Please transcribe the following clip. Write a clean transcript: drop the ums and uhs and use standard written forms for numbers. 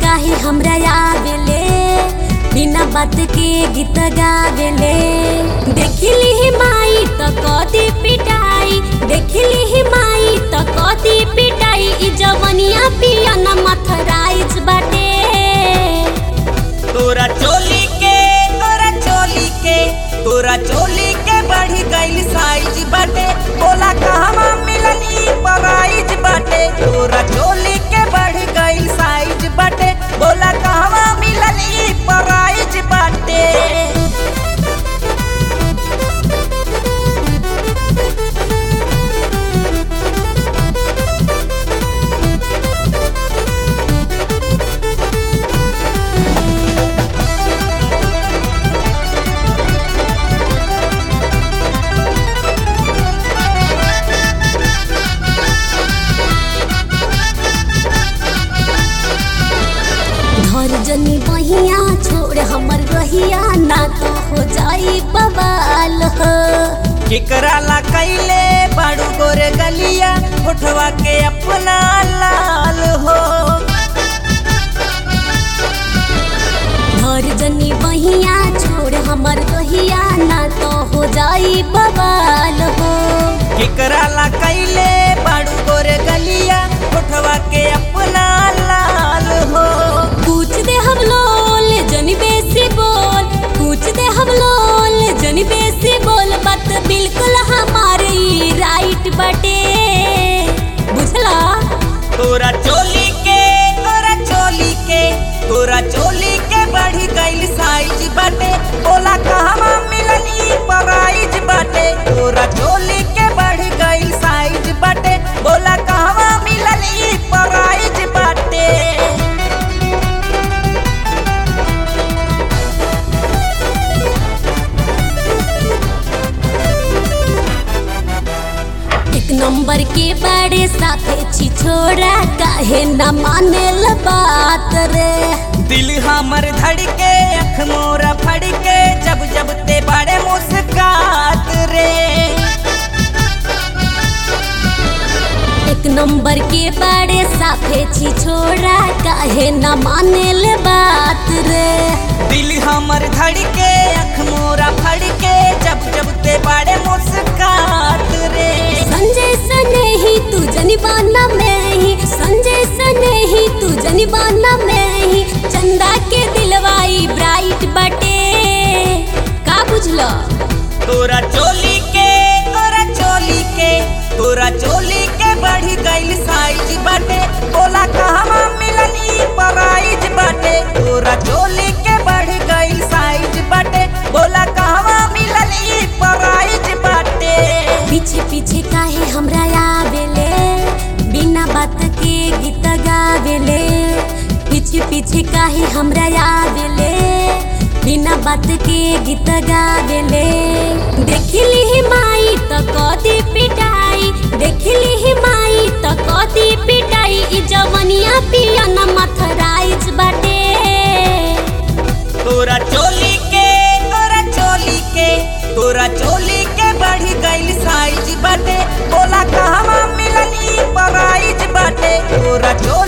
काहे हमरा आवेले, बिना बात के गीत गावेले। देखली ही माई तो कदी पिटाई, देखली ही माई तो कदी पिटाई। ई जवनिया पियाना मथराइज बाटे। तोरा चोली के तोरा चोली के बढ़ी गइल साइज बाटे। बोला कहवा मिलनी प्राइज बाटे। तोरा चोली के बढ़ी गइल साइज बाटे। बोला कहवा मिलनी प्राइज बाटे। जनी बहिया छोड़ हमर रहिया, ना तो हो जाई बवाल हो। केकरा ला कैले बाड़ू गोरे गलिया, उठवा के अपना लाल हो। घर जनी बहिया छोड़ हमर रहिया, ना तो हो जाई बवाल हो। केकरा ला कैले बाड़ू गोरे गलिया, उठवा के अपना लाल हो। पूछ दे हम लोल जनी बेसी बोल, पूछ दे हम लोल जनी बेसी बोल। बात बिल्कुल हमारी राइट बटे, बुझला। तोरा चोली के बढ़ी गइल साइज बाटे। बोला कहवा मिलनी प्राइज बाटे। तोरा चोली के बढ़ी गइल साइज बाटे। बोला कहवा मिलनी प्राइज बाटे। एक नंबर के बड़े साथे छी छोड़ा, काहे न मानेल बात रे। दिल हमर धड़के अख मोरा फड़के, जब जब ते बड़े मुस्कात रे। एक नंबर के बड़े साथे छी छोड़ा, काहे न मानेल बात रे। दिल हमर धड़के अख मोरा फड़के, जब जब ते बड़े मुस्कात रे। संजय सने ही तू जनिबाना में ही, संजय सने ही तू जनिबाना में ही। चंदा के दिलवाई ब्राइट बटे, का बुझलो। तोरा चोली के बढ़ी गइल साइज बाटे। बोला कहवा मिलनी प्राइज बाटे। तोरा चोली के बढ़ी गइल साइज बाटे। बोला कहवा मिलनी प्राइज बाटे। पीछे पीछे काहे हमरा आवेले, बिना बात के गीत गावेले। पीछे पीछे काहे हमरा आवेले, बिना बात के गीत गावेले। देखली ही माई तो कदी पिटाई, देखली ही माई तो कदी पिटाई। ई जवनिया पियाना मथराइज बाटे। तोरा चोली के बढ़ी गइल साइज बाटे। बोला कहवा मिलनी प्राइज बाटे। तोरा चोली